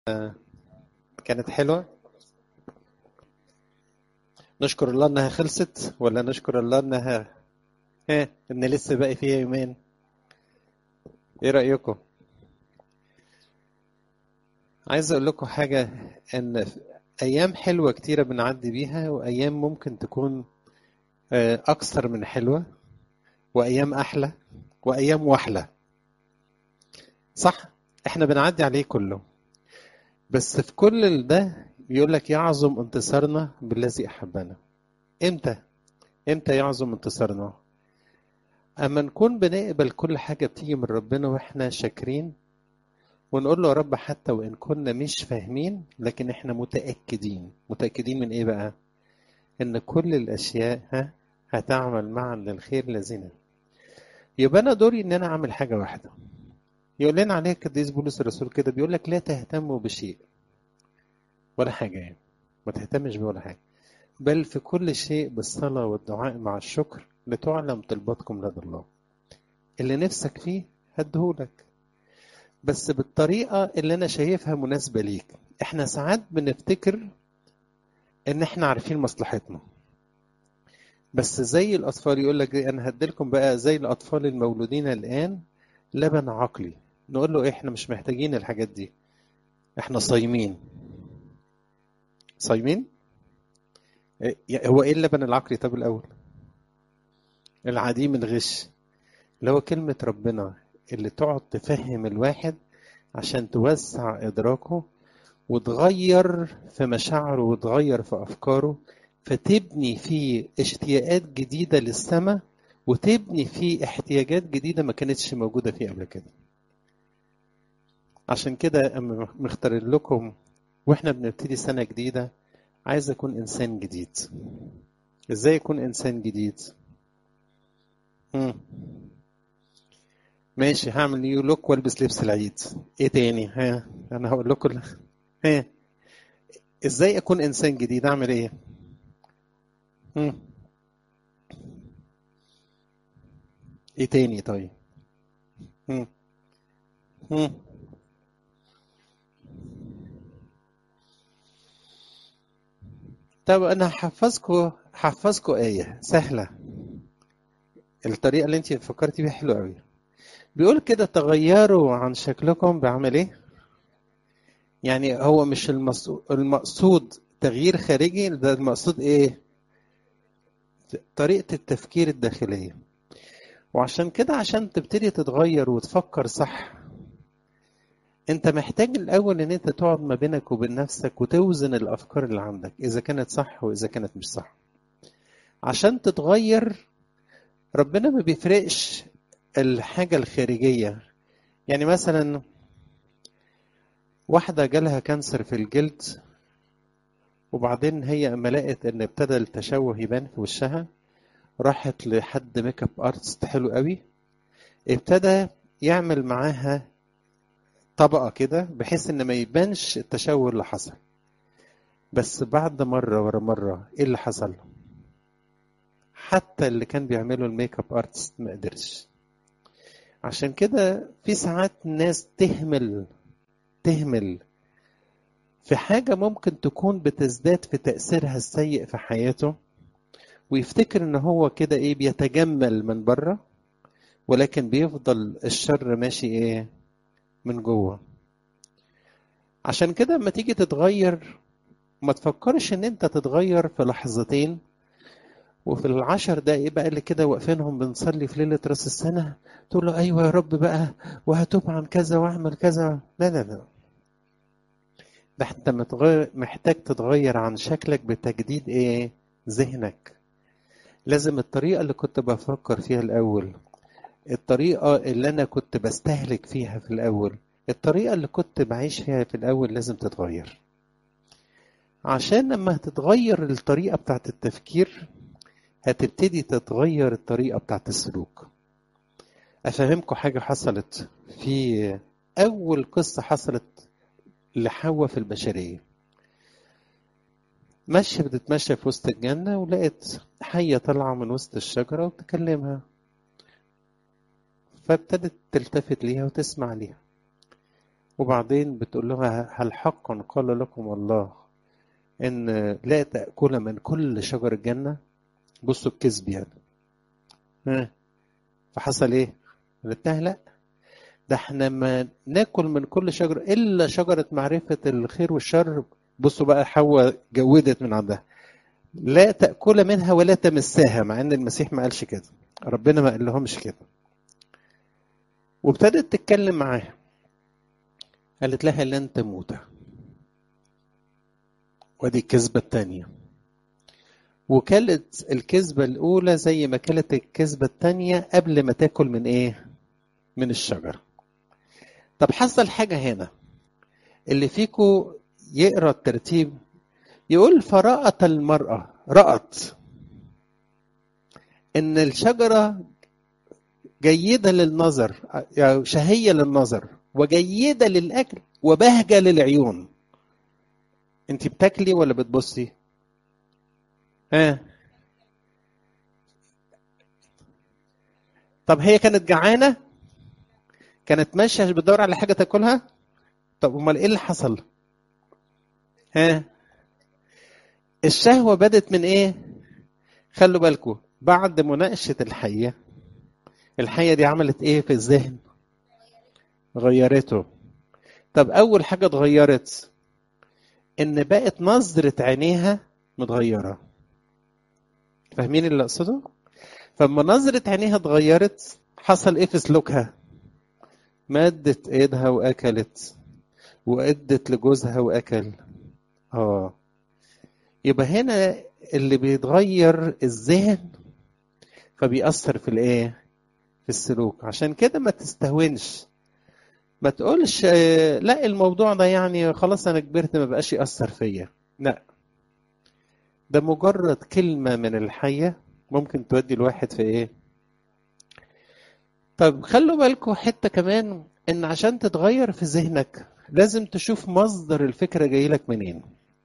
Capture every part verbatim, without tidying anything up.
كانت حلوة. نشكر الله انها خلصت ولا نشكر الله انها ايه ان لسه باقي فيها يومين؟ ايه رأيكم؟ عايز اقول لكم حاجة، ان ايام حلوة كتيرة بنعدي بيها، وايام ممكن تكون آه، اكثر من حلوة، وايام احلى، وايام وحلة. صح؟ احنا بنعدي عليه كله، بس في كل ده بيقول لك يعظم انتصارنا بالذي احبنا. امتى؟ امتى يعظم انتصارنا؟ اما نكون بنقبل كل حاجة بتيجي من ربنا واحنا شاكرين، ونقول له يا رب حتى وإن كنا مش فاهمين، لكن احنا متأكدين. متأكدين من ايه بقى؟ ان كل الاشياء ها هتعمل معا للخير لذين. يبقى انا دوري ان انا اعمل حاجة واحدة يقول لنا عليها القديس بولس الرسول كده، بيقول لك لا تهتموا بشيء ولا حاجة، يعني ما تهتمش بولا حاجة، بل في كل شيء بالصلاة والدعاء مع الشكر لتعلم طلباتكم لدى الله. اللي نفسك فيه هديهولك، بس بالطريقة اللي أنا شايفها مناسبة ليك. إحنا ساعات بنفتكر إن إحنا عارفين مصلحتنا، بس زي الأطفال يقول لك أنا هديلكم بقى زي الأطفال المولودين الآن لبن عقلي. نقول له إحنا مش محتاجين الحاجات دي، إحنا صايمين. صايمين؟ إيه- هو إيه اللبن العقلي؟ طب الأول العديم الغش، اللي هو كلمة ربنا اللي تقعد تفهم الواحد عشان توسع إدراكه، وتغير في مشاعره وتغير في أفكاره، فتبني فيه اشتياقات جديدة للسماء، وتبني فيه احتياجات جديدة ما كانتش موجودة فيه قبل كده. عشان كده أما مختار لكم وإحنا بنبتدي سنة جديدة، عايز أكون إنسان جديد. إزاي أكون إنسان جديد؟ مم. ماشي، هعمل نيو لوك والبس لبس العيد. إيه تاني؟ ها أنا هقول لكم. ها إزاي أكون إنسان جديد؟ أعمل إيه؟ مم. إيه تاني طيب؟ مم. مم. طب انا هحفظكوا هحفظكوا آية سهلة. الطريقة اللي انت فكرتي بيها حلوة قوي. بيقول كده تغيروا عن شكلكم بعمل ايه؟ يعني هو مش المقصود المقصود تغيير خارجي، ده المقصود ايه؟ طريقة التفكير الداخلية. وعشان كده عشان تبتدي تتغير وتفكر صح، انت محتاج الاول ان انت تقعد ما بينك وبين نفسك وتوزن الافكار اللي عندك اذا كانت صح واذا كانت مش صح. عشان تتغير ربنا ما بيفرقش الحاجة الخارجية. يعني مثلا واحدة جالها كانسر في الجلد، وبعدين هي اما لقت ان ابتدى التشوه يبان في وشها، راحت لحد ميك اب ارتست حلو قوي، ابتدى يعمل معاها طبقة كده بحيث ان ما يبانش التشوه اللي حصل. بس بعد مرة ورا مرة ايه اللي حصل؟ حتى اللي كان بيعمله الميك اب ارتست ما قدرش. عشان كده في ساعات ناس تهمل تهمل في حاجة ممكن تكون بتزداد في تأثيرها السيء في حياته، ويفتكر ان هو كده ايه بيتجمل من بره، ولكن بيفضل الشر ماشي ايه من جوه. عشان كده لما تيجي تتغير ما تفكرش ان انت تتغير في لحظتين، وفي العشر دقايق بقى اللي كده واقفينهم بنصلي في ليلة راس السنة تقول له ايوه يا رب بقى وهتوب عن كذا واعمل كذا. لا لا لا، ده انت متغير، محتاج تتغير عن شكلك بتجديد ايه ذهنك. لازم الطريقة اللي كنت بفكر فيها الأول، الطريقة اللي أنا كنت بستهلك فيها في الأول، الطريقة اللي كنت بعيش فيها في الأول لازم تتغير. عشان لما تتغير الطريقة بتاعت التفكير هتبتدي تتغير الطريقة بتاعت السلوك. أفهمكم حاجة حصلت في أول قصة حصلت لحواء في البشرية. ماشية بتتمشى في وسط الجنة ولقت حية طالعة من وسط الشجرة وتكلمها، فابتدت تلتفت ليها وتسمع ليها. وبعدين بتقول لها هل حقا قال لكم الله ان لا تأكل من كل شجر الجنة؟ بصوا الكذب يعني. ها فحصل ايه؟ قالت لها لا، ده احنا ما ناكل من كل شجر الا شجرة معرفة الخير والشر. بصوا بقى حواء جودت من عندها، لا تأكل منها ولا تمساها، مع ان المسيح ما قالش كده، ربنا ما قال لهمش كده. وابتدت تتكلم معاها، قالت لها لن تموت. ودي الكذبة التانية. وكلت الكذبة الأولى زي ما كلت الكذبة التانية قبل ما تاكل من إيه؟ من الشجرة. طب حصل حاجة هنا، اللي فيكو يقرأ الترتيب يقول فرأت المرأة، رأت إن الشجرة جيدة للنظر، يعني شهية للنظر وجيدة للأكل وبهجة للعيون. أنت بتاكلي ولا بتبصي؟ ها؟ طب هي كانت جعانة؟ كانت ماشية بتدور على حاجة تاكلها؟ طب امال ايه اللي حصل؟ ها؟ الشهوة بدت من ايه؟ خلوا بالكم، بعد مناقشة الحية، الحية دي عملت ايه في الذهن؟ غيرته. طب اول حاجة اتغيرت ان بقت نظرة عينيها متغيرة. فاهمين اللي اقصده؟ فلما نظرة عينيها اتغيرت حصل ايه في سلوكها؟ مدت ايدها واكلت، وادت لجوزها واكل. اه يبقى هنا اللي بيتغير الذهن فبيأثر في الايه؟ في السلوك. عشان كده ما تستهونش، ما تقولش لا الموضوع ده يعني خلاص انا كبرت ما بقاش يأثر فيا. لا، ده مجرد كلمة من الحية ممكن تودي الواحد في ايه. طب خلوا بالكم حتة كمان، ان عشان تتغير في ذهنك لازم تشوف مصدر الفكرة جاي لك منين.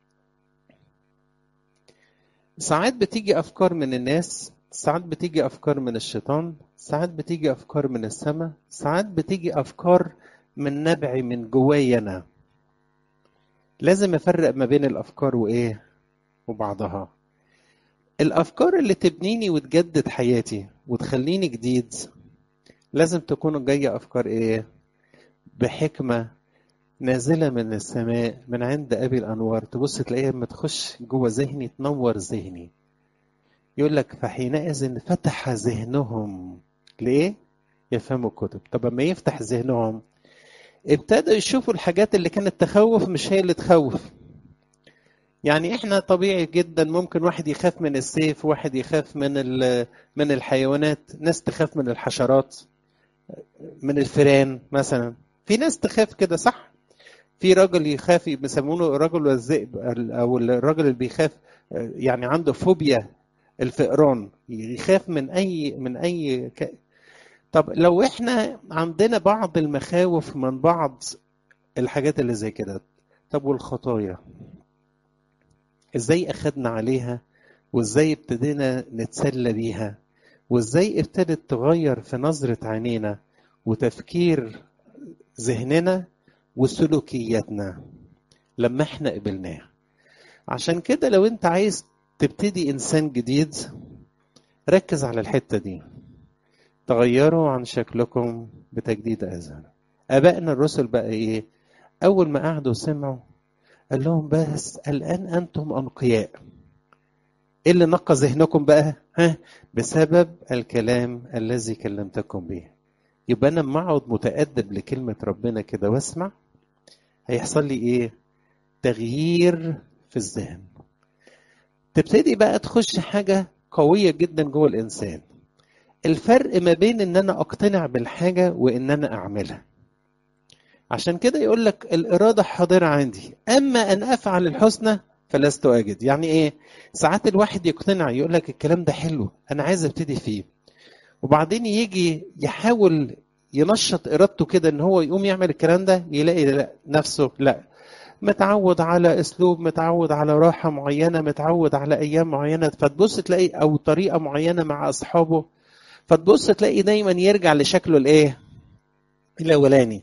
ساعات بتيجي افكار من الناس، ساعات بتيجي افكار من الشيطان، ساعات بتيجي افكار من السماء، ساعات بتيجي افكار من نبعي من جوايا انا. لازم افرق ما بين الافكار وايه وبعضها. الافكار اللي تبنيني وتجدد حياتي وتخليني جديد لازم تكون جايه افكار ايه؟ بحكمه نازله من السماء من عند ابي الانوار. تبص تلاقيها لما تخش جوه ذهني تنور ذهني. يقول لك فحينئذ فتح ذهنهم ليه؟ يفهموا الكتب. طب لما يفتح ذهنهم ابتدوا يشوفوا الحاجات اللي كانت تخوف مش هي اللي تخوف. يعني احنا طبيعي جدا ممكن واحد يخاف من السيف، واحد يخاف من من الحيوانات، ناس تخاف من الحشرات، من الفئران مثلا. في ناس تخاف كده صح؟ في راجل يخاف بيسمونه رجل الذئب، او الراجل اللي بيخاف يعني عنده فوبيا الفئران، يخاف من اي من اي ك... طب لو احنا عندنا بعض المخاوف من بعض الحاجات اللي زي كده، طب والخطايا ازاي اخدنا عليها وازاي ابتدينا نتسلى بيها وازاي ابتدت تغير في نظرة عينينا وتفكير ذهننا وسلوكياتنا لما احنا قبلناها. عشان كده لو انت عايز تبتدي انسان جديد ركز على الحتة دي، تغيروا عن شكلكم بتجديد اذهان. ابائنا الرسل بقى ايه؟ اول ما قعدوا سمعوا قال لهم بس الان انتم انقياء. ايه اللي نقى ذهنكم بقى؟ ها؟ بسبب الكلام الذي كلمتكم به. يبقى انا لما اقعد متأدب لكلمة ربنا كده واسمع هيحصل لي ايه؟ تغيير في الذهن. تبتدي بقى تخش حاجة قوية جدا جوه الانسان، الفرق ما بين ان انا اقتنع بالحاجة وان انا اعملها. عشان كده يقول لك الإرادة حاضرة عندي أما أن أفعل الحسنى فلست أجد. يعني إيه؟ ساعات الواحد يقتنع يقول لك الكلام ده حلو أنا عايز أبتدي فيه، وبعدين يجي يحاول ينشط إرادته كده إن هو يقوم يعمل الكلام ده يلاقي لا نفسه لا، متعود على أسلوب، متعود على راحة معينة، متعود على أيام معينة، فتبص تلاقي أو طريقة معينة مع أصحابه، فتبص تلاقي دايما يرجع لشكله الإيه؟ الأولاني.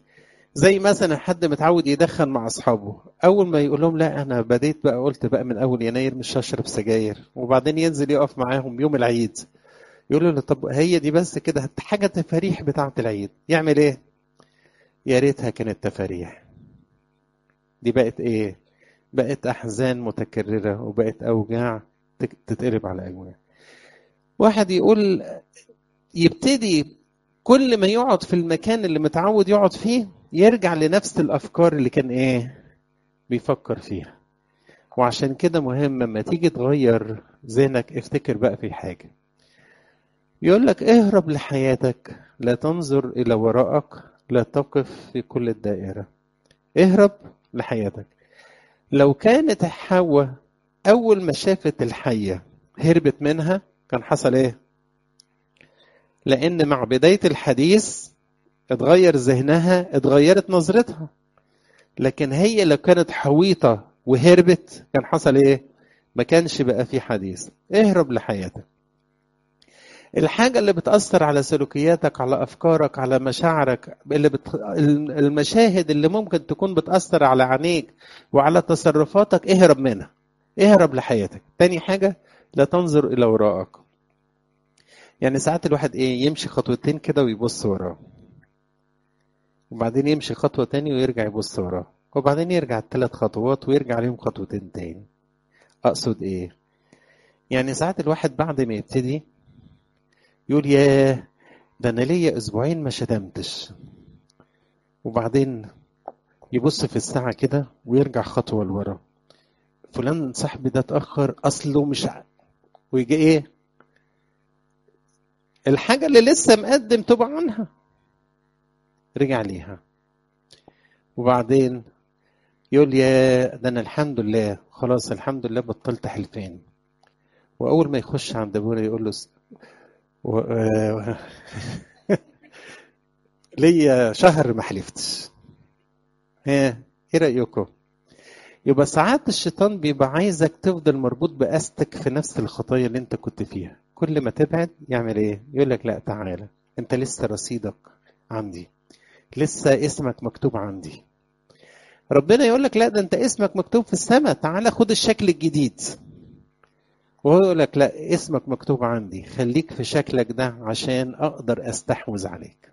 زي مثلا حد متعود يدخن مع اصحابه، اول ما يقول لهم لا انا بديت بقى، قلت بقى من اول يناير مش هشرب سجاير، وبعدين ينزل يقف معاهم يوم العيد يقول له طب هي دي بس كده حاجه تفاريح بتاعه العيد، يعمل ايه؟ يا ريتها كانت تفاريح، دي بقت ايه؟ بقت احزان متكرره، وبقت اوجاع تتقلب على اوجاع. واحد يقول يبتدي كل ما يقعد في المكان اللي متعود يقعد فيه يرجع لنفس الافكار اللي كان ايه بيفكر فيها. وعشان كده مهم لما تيجي تغير ذهنك افتكر بقى في حاجة، يقول لك اهرب لحياتك، لا تنظر إلى وراءك، لا تقف في كل الدائرة. اهرب لحياتك. لو كانت حواء أول ما شافت الحية هربت منها كان حصل ايه؟ لأن مع بداية الحديث اتغير ذهنها، اتغيرت نظرتها. لكن هي لو كانت حويطة وهربت كان حصل ايه؟ ما كانش بقى في حديث. اهرب لحياتك. الحاجة اللي بتأثر على سلوكياتك، على أفكارك، على مشاعرك، اللي بت... المشاهد اللي ممكن تكون بتأثر على عينيك وعلى تصرفاتك، اهرب منها. اهرب لحياتك. تاني حاجة، لا تنظر إلى وراءك. يعني ساعات الواحد ايه يمشي خطوتين كده ويبص وراه، وبعدين يمشي خطوة تاني ويرجع يبص وراه، وبعدين يرجع ثلاث خطوات ويرجع عليهم خطوتين تاني. أقصد إيه؟ يعني ساعات الواحد بعد ما يبتدي يقول ياه ده أنا ليا أسبوعين ما شتمتش، وبعدين يبص في الساعة كده ويرجع خطوة لورا، فلان صاحبي ده اتأخر أصله مش ع... ويجي إيه؟ الحاجة اللي لسه مقدم توب عنها رجع ليها، وبعدين يقول يا ده أنا الحمد لله خلاص الحمد لله بطلت حلفان. وأول ما يخش عند أبونا يقول له و... آه، ليا شهر ما حلفتش. ها ايه رأيكم؟ يبقى ساعات الشيطان بيبقى عايزك تفضل مربوط بأستك في نفس الخطايا اللي انت كنت فيها. كل ما تبعد يعمل ايه؟ يقول لك لا تعالى انت لسه رصيدك عندي، لسه اسمك مكتوب عندي. ربنا يقول لك لا ده انت اسمك مكتوب في السماء، تعالى خد الشكل الجديد. وهو يقول لك لا اسمك مكتوب عندي، خليك في شكلك ده عشان اقدر استحوذ عليك.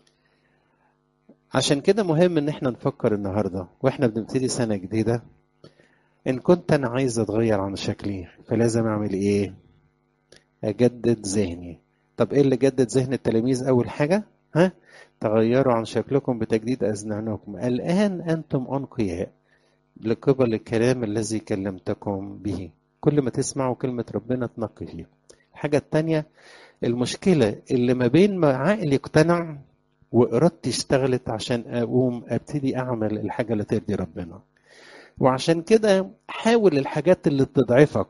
عشان كده مهم ان احنا نفكر النهارده واحنا بنبتدي سنة جديدة، ان كنت انا عايز اتغير عن شكلي فلازم اعمل ايه؟ اجدد ذهني. طب ايه اللي جدد ذهن التلاميذ؟ اول حاجة ها تغيروا عن شكلكم بتجديد اذهانكم، الان انتم انقياء لقبل الكلام الذي كلمتكم به. كل ما تسمعوا كلمة ربنا تنقي فيه. الحاجة التانية، المشكلة اللي ما بين ما عقلي اقتنع وإرادتي اشتغلت عشان أقوم أبتدي أعمل الحاجة اللي ترضي ربنا. وعشان كده حاول الحاجات اللي بتضعفك،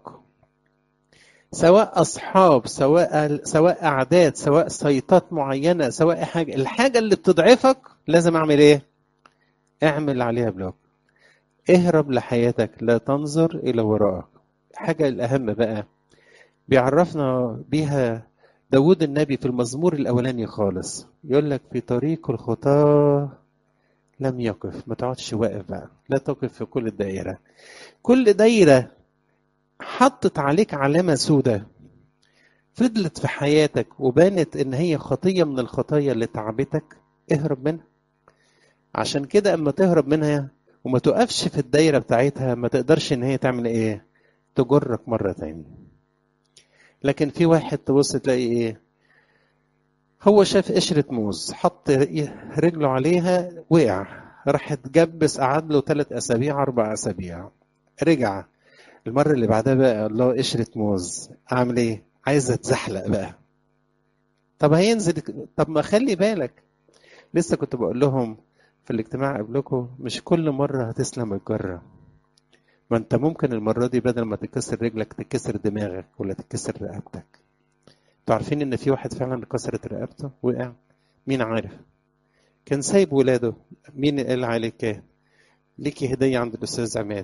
سواء أصحاب، سواء سواء أعداد، سواء سيطات معينة، سواء حاجة، الحاجة اللي بتضعفك لازم أعمل إيه؟ اعمل عليها بلوك. اهرب لحياتك، لا تنظر إلى وراءك. الحاجة الأهم بقى بيعرفنا بيها داود النبي في المزمور الأولاني خالص، يقول لك في طريق الخطاة لم يقف. ما تقعدش واقف بقى، لا تقف في كل الدائرة. كل دايرة حطت عليك علامة سودة فضلت في حياتك وبانت ان هي خطية من الخطايا اللي تعبتك، اهرب منها. عشان كده اما تهرب منها وما تقفش في الدايرة بتاعتها ما تقدرش ان هي تعمل ايه؟ تجرك مرة تاني. لكن في واحد تبص تلاقي ايه؟ هو شاف قشرة موز حط رجله عليها وقع، راح اتجبس قعد له ثلاث اسابيع اربع اسابيع، رجع المرة اللي بعدها بقى الله قشرة موز اعمل ايه؟ عايز اتزحلق بقى. طب هينزل، طب ما خلي بالك. لسه كنت بقول لهم في الاجتماع قبلكم مش كل مرة هتسلم الجرة. ما انت ممكن المرة دي بدل ما تكسر رجلك تكسر دماغك ولا تكسر رقبتك. انتوا عارفين ان في واحد فعلا كسرت رقبته وقع؟ مين عارف؟ كان سايب ولاده. مين قال عليك ايه؟ ليكي هدية عند الأستاذ عماد،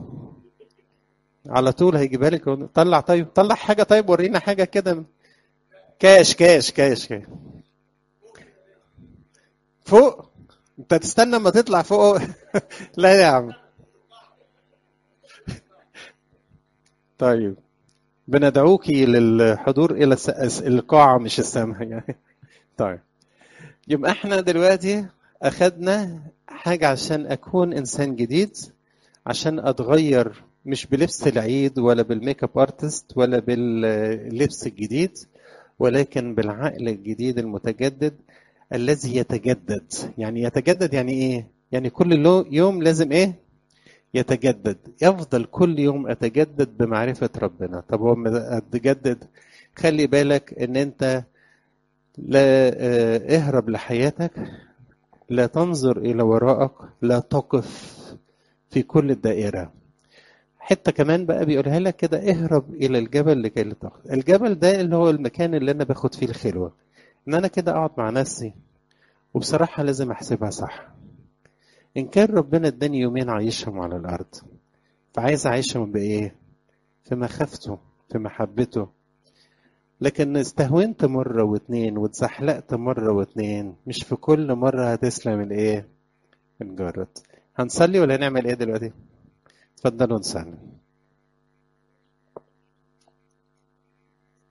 على طول هيجيبها لك. طلع طيب، طلع حاجة طيب، ورينا حاجة كده. كاش كاش كاش كاش فوق. انت تستنى ما تطلع فوق. لا يا عم. طيب، بندعوك للحضور الى الس- القاعة مش السماء يعني. طيب، يبقى احنا دلوقتي اخدنا حاجة عشان اكون انسان جديد، عشان اتغير مش بلبس العيد ولا بالميك اب ارتست ولا باللبس الجديد، ولكن بالعقل الجديد المتجدد الذي يتجدد. يعني يتجدد يعني ايه؟ يعني كل لو- يوم لازم ايه؟ يتجدد. يفضل كل يوم اتجدد بمعرفة ربنا. طب هو لما اتجدد، خلي بالك ان انت لا آه، اهرب لحياتك، لا تنظر الى وراءك، لا تقف في كل الدائرة. حتة كمان بقى بيقولها لك كده: اهرب الى الجبل لكي لا تخطئ. الجبل ده اللي هو المكان اللي انا باخد فيه الخلوة، ان انا كده اقعد مع نفسي، وبصراحة لازم احسبها صح. ان كان ربنا اداني يومين عايشهم على الارض، فعايز اعيشهم بايه؟ في مخافته، في محبته. لكن استهونت مرة واتنين واتزحلقت مرة واتنين، مش في كل مرة هتسلم الايه؟ الجرد. هنصلي ولا هنعمل ايه دلوقتي؟ اتفضلوا نصلي.